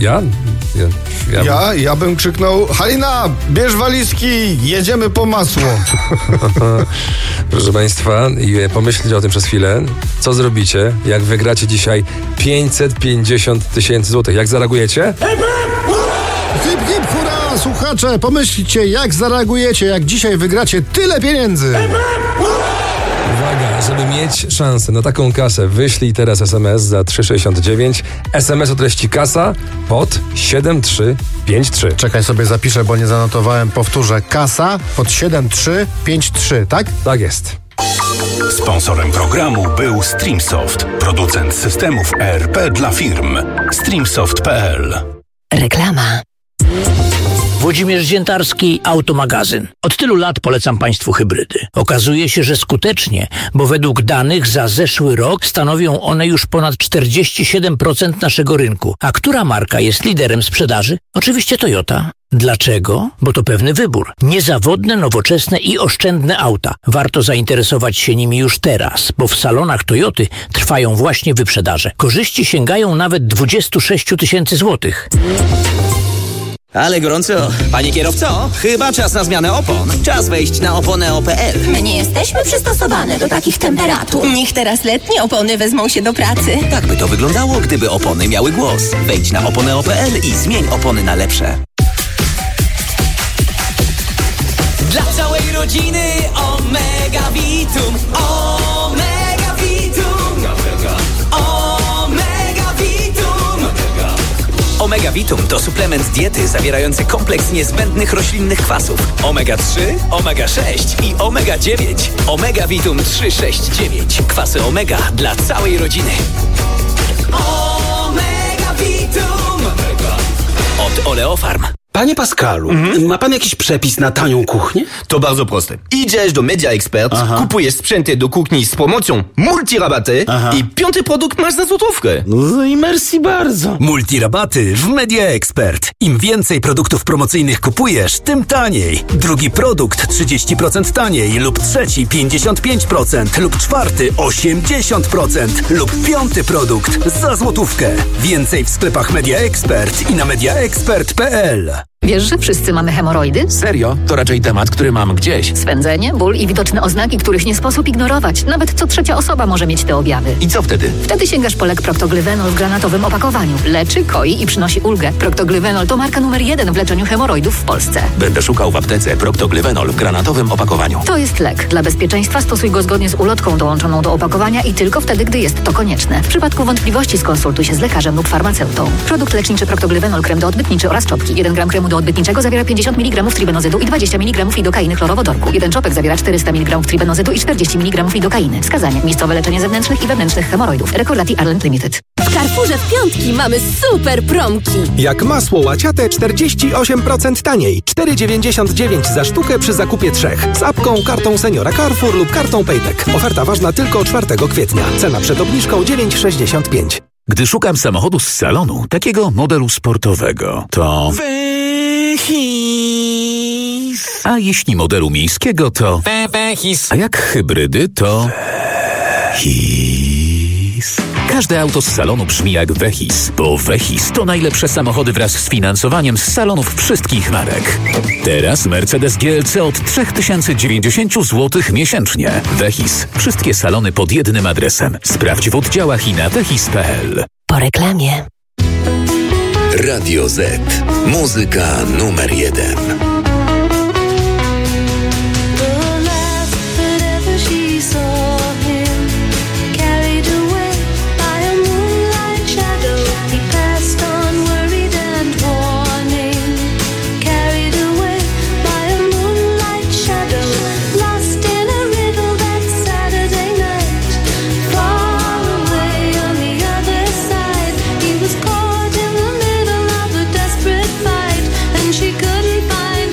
Ja bym krzyknął, Halina, bierz walizki, jedziemy po masło. Proszę Państwa, i pomyślcie o tym przez chwilę. Co zrobicie, jak wygracie dzisiaj 550 tysięcy złotych? Jak zareagujecie? Hip, hip, hurra, słuchacze, pomyślcie, jak zareagujecie, jak dzisiaj wygracie tyle pieniędzy. Uwaga, żeby mieć szansę na taką kasę, wyślij teraz SMS za 3,69. SMS o treści kasa pod 7353. Czekaj, sobie zapiszę, bo nie zanotowałem. Powtórzę, kasa pod 7353, tak? Tak jest. Sponsorem programu był Streamsoft, producent systemów ERP dla firm. Streamsoft.pl. Reklama. Włodzimierz Ziętarski, Automagazyn. Od tylu lat polecam Państwu hybrydy. Okazuje się, że skutecznie, bo według danych za zeszły rok stanowią one już ponad 47% naszego rynku. A która marka jest liderem sprzedaży? Oczywiście Toyota. Dlaczego? Bo to pewny wybór. Niezawodne, nowoczesne i oszczędne auta. Warto zainteresować się nimi już teraz, bo w salonach Toyoty trwają właśnie wyprzedaże. Korzyści sięgają nawet 26 tysięcy złotych. Ale gorąco. Panie kierowco, chyba czas na zmianę opon. Czas wejść na oponeo.pl. My nie jesteśmy przystosowane do takich temperatur. Niech teraz letnie opony wezmą się do pracy. Tak by to wyglądało, gdyby opony miały głos. Wejdź na oponeo.pl i zmień opony na lepsze. Dla całej rodziny Omega Omega Vitum to suplement diety zawierający kompleks niezbędnych roślinnych kwasów. Omega-3, Omega-6 i Omega-9. Omega Vitum 369. Kwasy omega dla całej rodziny. Omega Vitum od Oleofarm. Panie Pascalu, ma pan jakiś przepis na tanią kuchnię? To bardzo proste. Idziesz do Media Expert, kupujesz sprzęty do kuchni z promocją multirabaty i 5. produkt masz za złotówkę. No i merci bardzo. Multirabaty w Media Expert. Im więcej produktów promocyjnych kupujesz, tym taniej. Drugi produkt 30% taniej lub trzeci 55% lub czwarty 80% lub 5. produkt za złotówkę. Więcej w sklepach Media Expert i na mediaexpert.pl. Wiesz, że wszyscy mamy hemoroidy? Serio? To raczej temat, który mam gdzieś. Swędzenie, ból i widoczne oznaki, których nie sposób ignorować. Nawet co trzecia osoba może mieć te objawy. I co wtedy? Wtedy sięgasz po lek Proctoglyvenol w granatowym opakowaniu. Leczy, koi i przynosi ulgę. Proctoglyvenol to marka numer 1 w leczeniu hemoroidów w Polsce. Będę szukał w aptece Proctoglyvenol w granatowym opakowaniu. To jest lek. Dla bezpieczeństwa stosuj go zgodnie z ulotką dołączoną do opakowania i tylko wtedy, gdy jest to konieczne. W przypadku wątpliwości skonsultuj się z lekarzem lub farmaceutą. Produkt leczniczy Proctoglyvenol, krem doodbytniczy oraz czopki. 1 gram kremu doodbytniczego zawiera 50 mg tribenozydu i 20 mg lidokainy chlorowodorku. 1 czopek zawiera 400 mg tribenozydu i 40 mg lidokainy. Wskazanie: miejscowe leczenie zewnętrznych i wewnętrznych hemoroidów. Recordati Ireland Limited. W Carrefourze w piątki mamy super promki. Jak masło łaciate 48% taniej. 4,99 za sztukę przy zakupie 3. Z apką, kartą Seniora Carrefour lub kartą Payback. Oferta ważna tylko 4 kwietnia. Cena przed obniżką 9,65. Gdy szukam samochodu z salonu, takiego modelu sportowego, to... Wehis. A jeśli modelu miejskiego, to... Wehis. A jak hybrydy, to... Wehis. Każde auto z salonu brzmi jak Wehis, bo Wehis to najlepsze samochody wraz z finansowaniem z salonów wszystkich marek. Teraz Mercedes GLC od 3090 zł miesięcznie. Wehis. Wszystkie salony pod jednym adresem. Sprawdź w oddziałach i na wehis.pl. Po reklamie. Radio Z. Muzyka numer 1. Caught in the middle of a desperate fight, and she couldn't find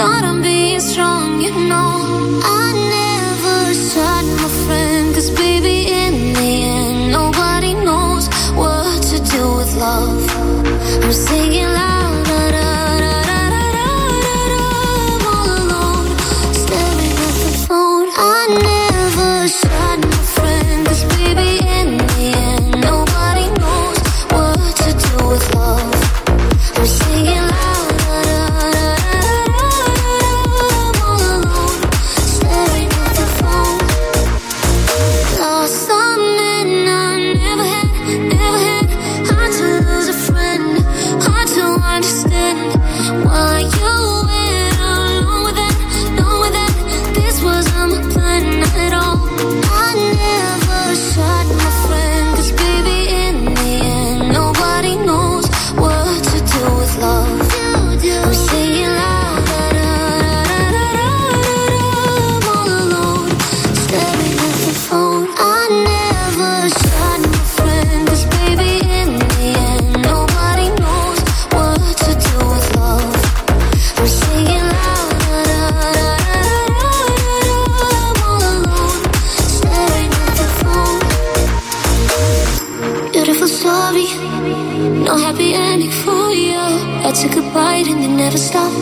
thought I'm being strong, you know. I never shot my friend, 'cause baby, in the end, nobody knows what to do with love. I'm singing loud, da, da, da, da, da, da, da, I'm all alone, staring at the phone. I never shot my friend, 'cause baby, in the end, nobody knows what to do with love. I'm singing loud, da, da, da, da, da, I'm all alone, staring at the phone. Lost something I never had, hard to lose a friend, hard to understand why you went along with that, this wasn't my plan at all. I never shot my friend, 'cause baby, in the end, nobody knows what to do with love. I'm singing loud, da, da, da, da, da, da, I'm all alone, staring at the phone. I never shot my friend, 'cause baby, in the end, nobody knows what to do with love. I'm singing loud, da, da, da, da, da, I'm all alone, staring at the phone. Beautiful story, no happy ending for you. I took a bite and it never stopped.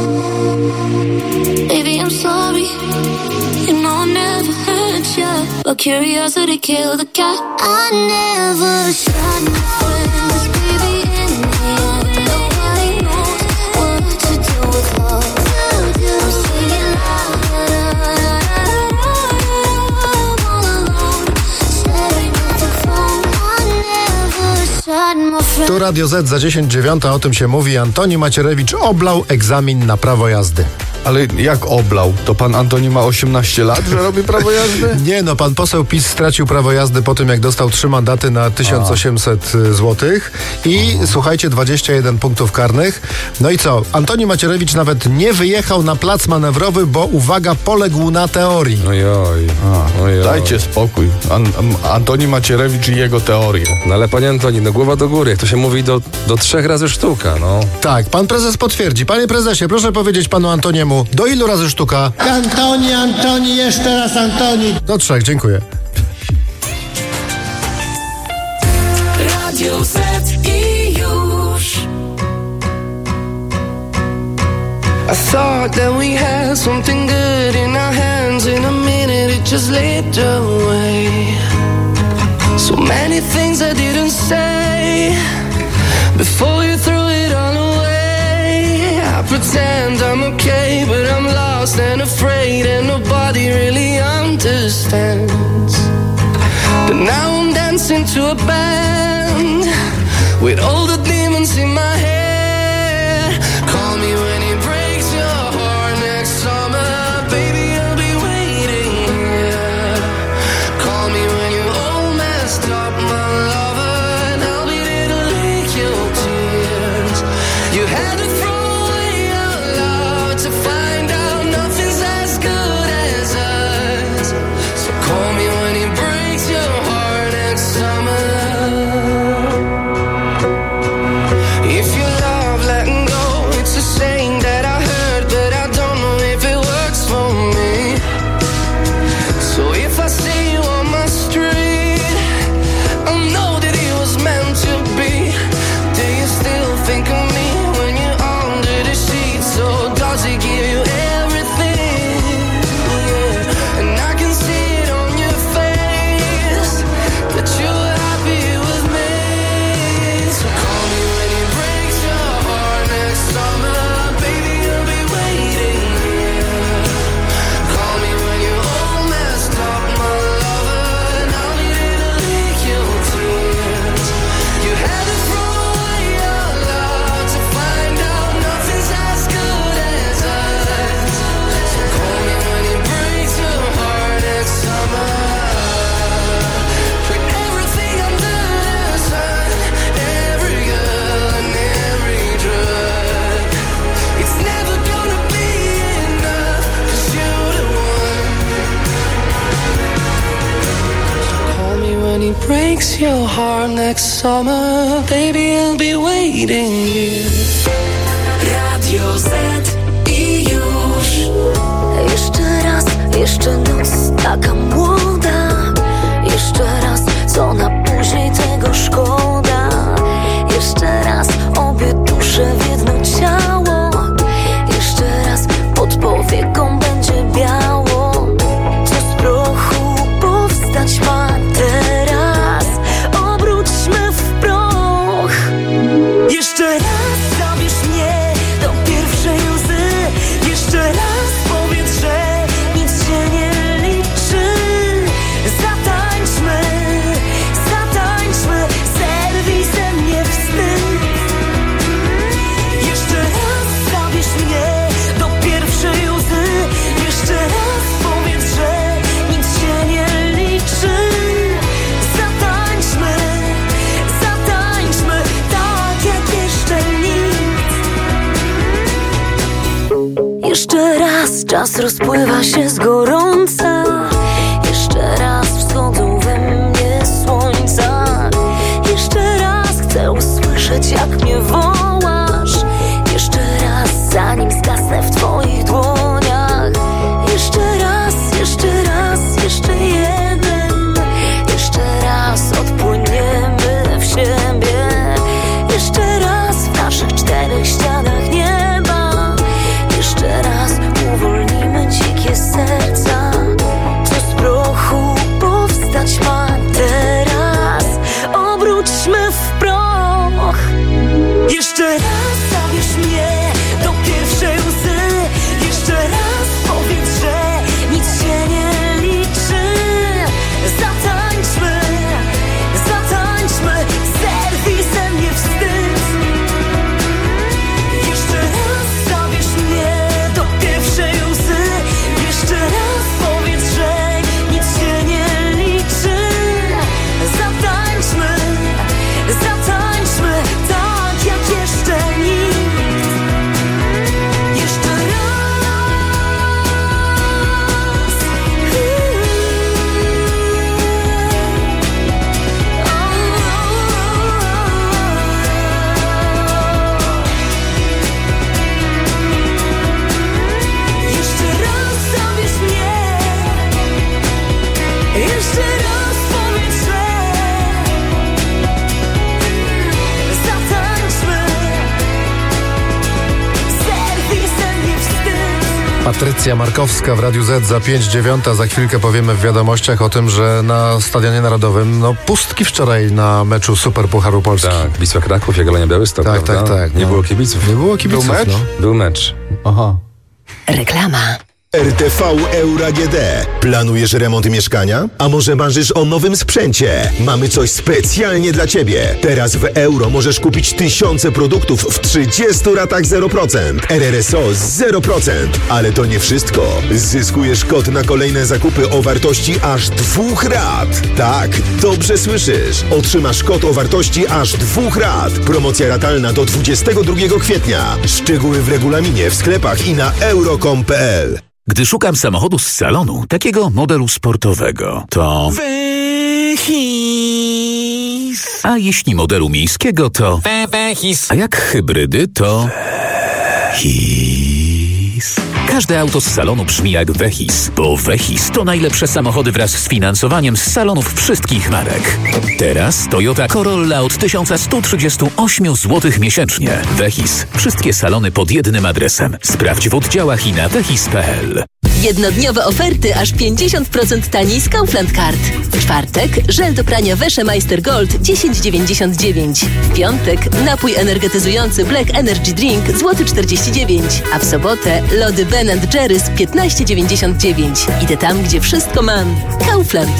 Baby, I'm sorry, you know I never hurt you, but curiosity killed the cat. I never shot my friend, 'cause baby, in the end, nobody knows what to do with love. I'm singing loud, da, da, da, da, I'm all alone, staring at the phone. I never shot my friend. Tu Radio Z za 10:09, o tym się mówi. Antoni Macierewicz oblał egzamin na prawo jazdy. Ale jak oblał? To pan Antoni ma 18 lat, że robi prawo jazdy? Nie, no pan poseł PiS stracił prawo jazdy po tym, jak dostał 3 mandaty na 1800 złotych i słuchajcie, 21 punktów karnych. No i co? Antoni Macierewicz nawet nie wyjechał na plac manewrowy, bo uwaga, poległ na teorii. Ojoj. Dajcie spokój. Antoni Macierewicz i jego teorie. No ale panie Antoni, no głowa do góry, jak to się mówi, do 3 razy sztuka, no. Tak, pan prezes potwierdzi. Panie prezesie, proszę powiedzieć panu Antoniemu, do ilu razy sztuka? Antoni, jeszcze raz Antoni. Do 3, dziękuję. Radio Z i już. I thought that we had something good in our hands. In a minute it just slipped away. So many things I didn't say before you threw it all away. I pretend I'm okay, but I'm lost and afraid, and nobody really understands. But now I'm dancing to a band with all the demons in my head. Call me when it breaks your heart next summer, baby, I'll be waiting, yeah. Call me when you're all messed up, my lover, and I'll be there to lick your tears. You had to throw away your love to find out nothing's as good as us. So call me when it breaks your heart next summer. If you love letting go, it's a saying that I heard, but I don't know if it works for me. So if I see you on my street, I know that it was meant to be. Do you still think of me when you're under the sheets? Or does it give you everything? Yeah. And I can see it on your face that you're happy with me. So call me when it breaks your heart next summer, baby, I'll be waiting here. Call me when you're all messed up, my lover, and I'll be there to lick your tears. You had to throw away your love to find out nothing's as good as us. So call me when it breaks your heart next summer. Put everything under the sun, every girl and every drug. It's never gonna be enough, 'cause you're the one. Call me when it breaks your heart next summer, baby, I'll be waiting here. Radio Z i już. Jeszcze noc taka młoda. Jeszcze raz, co na później tego szkoda. Jeszcze raz, obie dusze w jedno ciało. Jeszcze raz, pod powieką będzie biało. Co z prochu powstać ma teraz. Obróćmy w proch. Jeszcze raz zabierz mnie do pierwszej łzy. Jeszcze raz powiedz, że nic się nie liczy. Zatańczmy, zatańczmy, zerwij ze mnie wstyd. Jeszcze raz zabierz mnie do pierwszej łzy. Jeszcze raz powiedz, że nic się nie liczy. Zatańczmy, zatańczmy, tak jak jeszcze nikt. Jeszcze raz czas rozpływa się z gorąca. Jeszcze raz wschodzą we mnie słońca. Jeszcze raz chcę usłyszeć, jak mnie wołasz. Jeszcze raz, zanim zgasnę w twoich dłoniach. Jeszcze raz, jeszcze raz, jeszcze jeden. Jeszcze raz odpłyniemy w siebie. Jeszcze raz w naszych czterech ścianach nieba. Jeszcze raz uwolnimy dzikie serca. Co z prochu powstać ma teraz. Obróćmy w proch. Jeszcze raz zabierz mnie do pierwszej łzy. Jeszcze raz powiedz, że nic się nie liczy. Zatańczmy, zatańczmy, zerwij ze mnie wstyd. Jeszcze raz zabierz mnie do pierwszej łzy. Jeszcze raz powiedz, że nic się nie liczy. Zatańczmy, zatańczmy, tak jak jeszcze nikt. Jeszcze raz. Jeszcze raz zabierz mnie. Jeszcze raz powiedz, że zatańczmy. Zerwij ze mnie wstyd. Patrycja Markowska w Radiu Z za 5:09. Za chwilkę powiemy w wiadomościach o tym, że na Stadionie Narodowym pustki wczoraj na meczu Super Pucharu Polski. Tak, Wisła Kraków, Jagiellonia Białystok. Tak, prawda? tak. Nie było kibiców. Nie było kibiców, Był mecz? no. Był mecz. Aha. Reklama. RTV Euro AGD. Planujesz remont mieszkania? A może marzysz o nowym sprzęcie? Mamy coś specjalnie dla Ciebie. Teraz w Euro możesz kupić tysiące produktów w 30 ratach 0%. RRSO 0%. Ale to nie wszystko. Zyskujesz kod na kolejne zakupy o wartości aż 2 rat. Tak, dobrze słyszysz. Otrzymasz kod o wartości aż 2 rat. Promocja ratalna do 22 kwietnia. Szczegóły w regulaminie, w sklepach i na euro.com.pl. Gdy szukam samochodu z salonu, takiego modelu sportowego, to... Wehis. A jeśli modelu miejskiego, to... Wehis. A jak hybrydy, to... Wehis. Każde auto z salonu brzmi jak Wehis, bo Wehis to najlepsze samochody wraz z finansowaniem z salonów wszystkich marek. Teraz Toyota Corolla od 1138 zł miesięcznie. Wehis. Wszystkie salony pod jednym adresem. Sprawdź w oddziałach i na wehis.pl. Jednodniowe oferty aż 50% taniej z Kaufland Card. W czwartek żel do prania Wäsche Meister Gold 10,99. W piątek napój energetyzujący Black Energy Drink złoty 49, a w sobotę lody Ben & Jerry's 15,99. Idę tam, gdzie wszystko mam. Kaufland.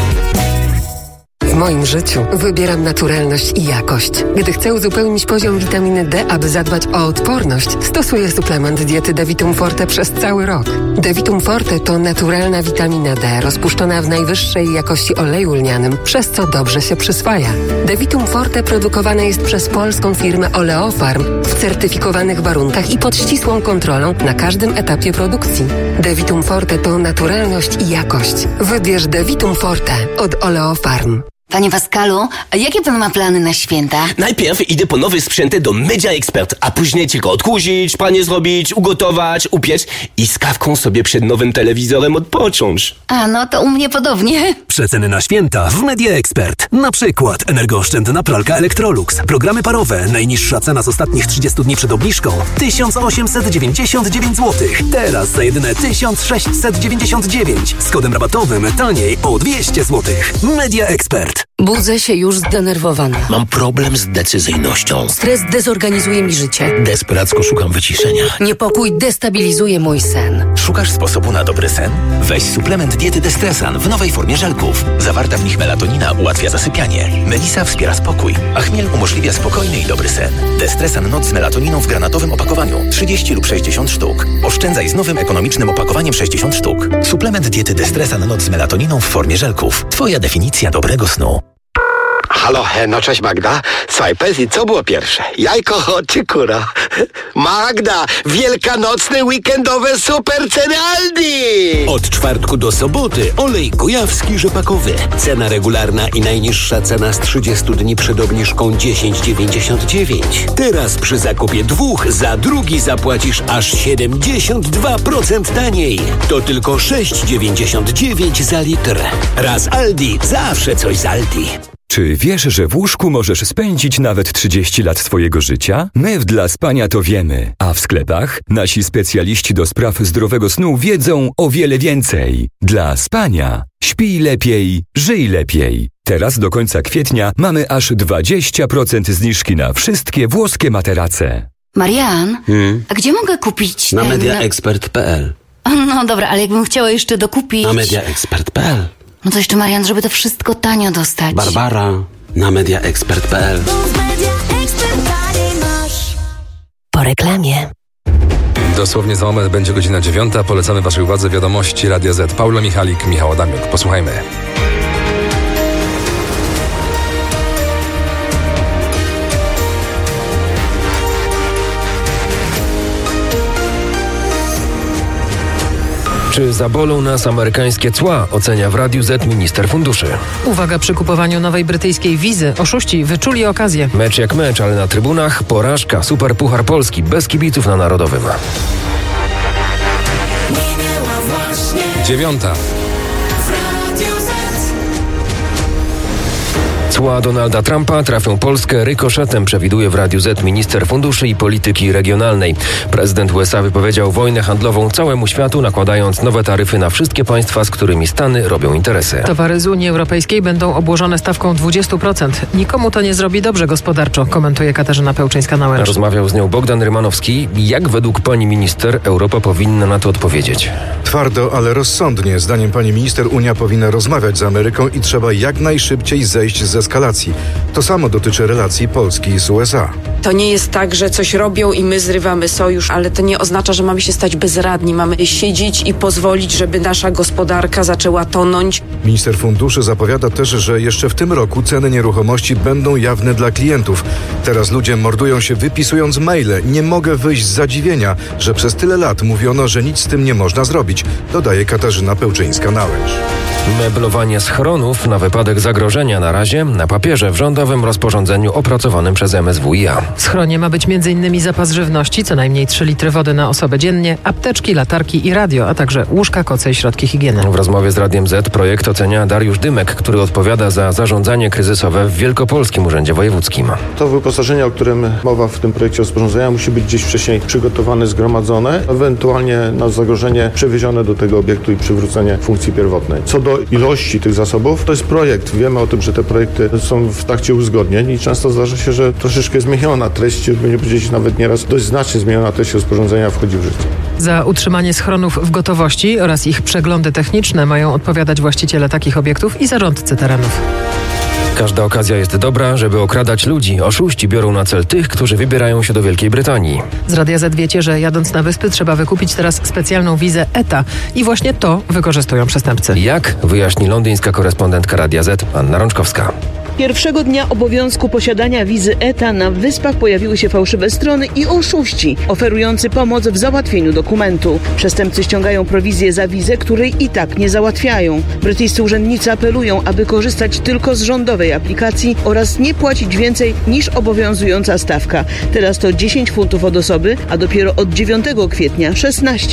W moim życiu wybieram naturalność i jakość. Gdy chcę uzupełnić poziom witaminy D, aby zadbać o odporność, stosuję suplement diety Devitum Forte przez cały rok. Devitum Forte to naturalna witamina D rozpuszczona w najwyższej jakości oleju lnianym, przez co dobrze się przyswaja. Devitum Forte produkowane jest przez polską firmę Oleofarm w certyfikowanych warunkach i pod ścisłą kontrolą na każdym etapie produkcji. Devitum Forte to naturalność i jakość. Wybierz Devitum Forte od Oleofarm. Panie Pascalu, a jakie pan ma plany na święta? Najpierw idę po nowe sprzęty do Media Expert, a później tylko odkurzyć, pranie zrobić, ugotować, upiec i z kawką sobie przed nowym telewizorem odpocząć. A, no to u mnie podobnie. Przeceny na święta w Media Expert. Na przykład energooszczędna pralka Electrolux. Programy parowe. Najniższa cena z ostatnich 30 dni przed obniżką 1899 zł. Teraz za jedyne 1699. Z kodem rabatowym taniej o 200 zł. Media Expert. Budzę się już zdenerwowana. Mam problem z decyzyjnością. Stres dezorganizuje mi życie. Desperacko szukam wyciszenia. Niepokój destabilizuje mój sen. Szukasz sposobu na dobry sen? Weź suplement diety Destresan w nowej formie żelków. Zawarta w nich melatonina ułatwia zasypianie. Melisa wspiera spokój, a chmiel umożliwia spokojny i dobry sen. Destresan Noc z melatoniną w granatowym opakowaniu. 30 lub 60 sztuk. Oszczędzaj z nowym ekonomicznym opakowaniem 60 sztuk. Suplement diety Destresan Noc z melatoniną w formie żelków. Twoja definicja dobrego snu. Halo, no cześć Magda. Słuchaj, powiedz mi, co było pierwsze? Jajko czy kura? Magda, wielkanocne, weekendowe super ceny Aldi! Od czwartku do soboty olej kujawski rzepakowy. Cena regularna i najniższa cena z 30 dni przed obniżką 10,99. Teraz przy zakupie dwóch za drugi zapłacisz aż 72% taniej. To tylko 6,99 za litr. Raz Aldi, zawsze coś z Aldi. Czy wiesz, że w łóżku możesz spędzić nawet 30 lat swojego życia? My w Dla Spania to wiemy, a w sklepach nasi specjaliści do spraw zdrowego snu wiedzą o wiele więcej. Dla Spania. Śpij lepiej, żyj lepiej. Teraz do końca kwietnia mamy aż 20% zniżki na wszystkie włoskie materace. Marian, a gdzie mogę kupić Na ten... mediaexpert.pl. No dobra, ale jakbym chciała jeszcze dokupić... Na mediaexpert.pl. No to jeszcze, Marian, żeby to wszystko tanio dostać. Barbara na mediaexpert.pl. Po reklamie. Dosłownie za moment będzie godzina 9. Polecamy waszej uwadze wiadomości Radia Z. Paula Michalik, Michał Adamiuk. Posłuchajmy. Czy zabolą nas amerykańskie cła? Ocenia w Radiu Z minister funduszy. Uwaga przy kupowaniu nowej brytyjskiej wizy. Oszuści wyczuli okazję. Mecz jak mecz, ale na trybunach porażka. Super Puchar Polski bez kibiców na Narodowym. 9. Cła Donalda Trumpa trafią Polskę rykoszetem, przewiduje w Radiu Z minister funduszy i polityki regionalnej. Prezydent USA wypowiedział wojnę handlową całemu światu, nakładając nowe taryfy na wszystkie państwa, z którymi Stany robią interesy. Towary z Unii Europejskiej będą obłożone stawką 20%. Nikomu to nie zrobi dobrze gospodarczo, komentuje Katarzyna Pełczyńska-Nałęcz. Rozmawiał z nią Bogdan Rymanowski. Jak według pani minister Europa powinna na to odpowiedzieć? Twardo, ale rozsądnie. Zdaniem pani minister Unia powinna rozmawiać z Ameryką i trzeba jak najszybciej zejść z eskalacji. To samo dotyczy relacji Polski z USA. To nie jest tak, że coś robią i my zrywamy sojusz, ale to nie oznacza, że mamy się stać bezradni. Mamy siedzieć i pozwolić, żeby nasza gospodarka zaczęła tonąć. Minister funduszy zapowiada też, że jeszcze w tym roku ceny nieruchomości będą jawne dla klientów. Teraz ludzie mordują się wypisując maile. Nie mogę wyjść z zadziwienia, że przez tyle lat mówiono, że nic z tym nie można zrobić, dodaje Katarzyna Pełczyńska-Nałęcz. Meblowanie schronów na wypadek zagrożenia na razie na papierze w rządowym rozporządzeniu opracowanym przez MSWiA. W schronie ma być m.in. zapas żywności, co najmniej 3 litry wody na osobę dziennie, apteczki, latarki i radio, a także łóżka, koce i środki higieny. W rozmowie z Radiem Z projekt ocenia Dariusz Dymek, który odpowiada za zarządzanie kryzysowe w Wielkopolskim Urzędzie Wojewódzkim. To wyposażenie, o którym mowa w tym projekcie rozporządzenia, musi być gdzieś wcześniej przygotowane, zgromadzone, ewentualnie na zagrożenie przewiezione do tego obiektu i przywrócenie funkcji pierwotnej. Co do ilości tych zasobów, to jest projekt. Wiemy o tym, że te projekty są w trakcie uzgodnień i często zdarza się, że troszeczkę zmieniona treść, żeby nie powiedzieć nawet nieraz dość znacznie zmieniona treść rozporządzenia wchodzi w życie. Za utrzymanie schronów w gotowości oraz ich przeglądy techniczne mają odpowiadać właściciele takich obiektów i zarządcy terenów. Każda okazja jest dobra, żeby okradać ludzi. Oszuści biorą na cel tych, którzy wybierają się do Wielkiej Brytanii. Z Radia Z wiecie, że jadąc na wyspy trzeba wykupić teraz specjalną wizę ETA i właśnie to wykorzystują przestępcy. Jak? Wyjaśni londyńska korespondentka Radia Z, Anna Rączkowska. Pierwszego dnia obowiązku posiadania wizy ETA na Wyspach pojawiły się fałszywe strony i oszuści oferujący pomoc w załatwieniu dokumentu. Przestępcy ściągają prowizję za wizę, której i tak nie załatwiają. Brytyjscy urzędnicy apelują, aby korzystać tylko z rządowej aplikacji oraz nie płacić więcej niż obowiązująca stawka. Teraz to 10 funtów od osoby, a dopiero od 9 kwietnia 16.